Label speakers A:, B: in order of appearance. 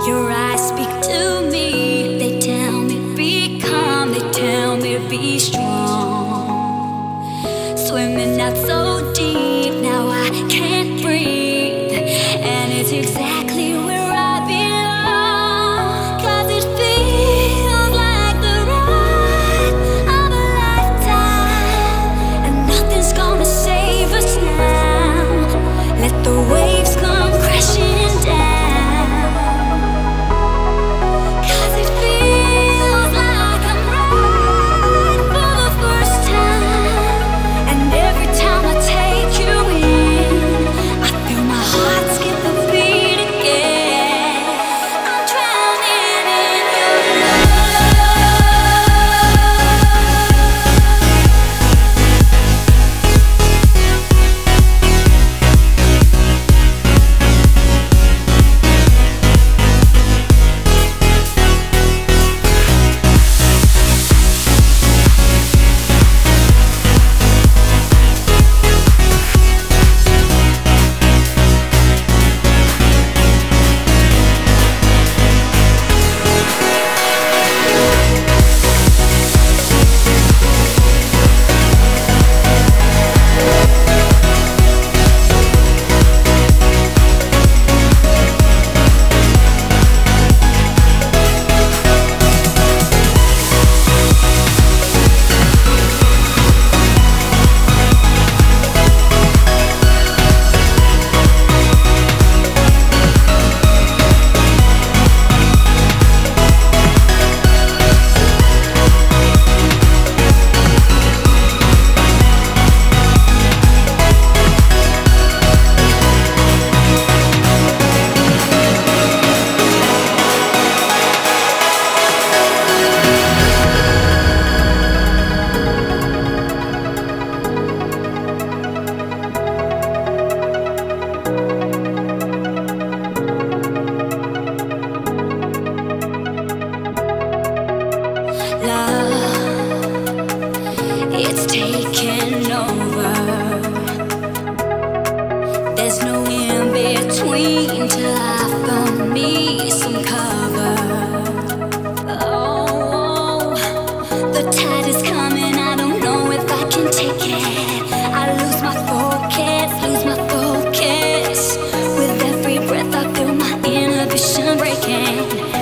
A: Your eyes speak to me. They tell me be calm. They tell me be strong. Swimming out so deep, now I can't breathe. And it's exactly where I belong. 'Cause it feels like the ride of a lifetime. And nothing's gonna save us now. Let the waves come crashing down. 'Cause it feels like I'm right for the first time. And every time I take you in, I feel my heart skip a beat again. I'm drowning in your it's taking over. There's no in between till I found me some cover. Oh, the tide is coming. I don't know if I can take it. I lose my focus. With every breath, I feel my inhibition breaking.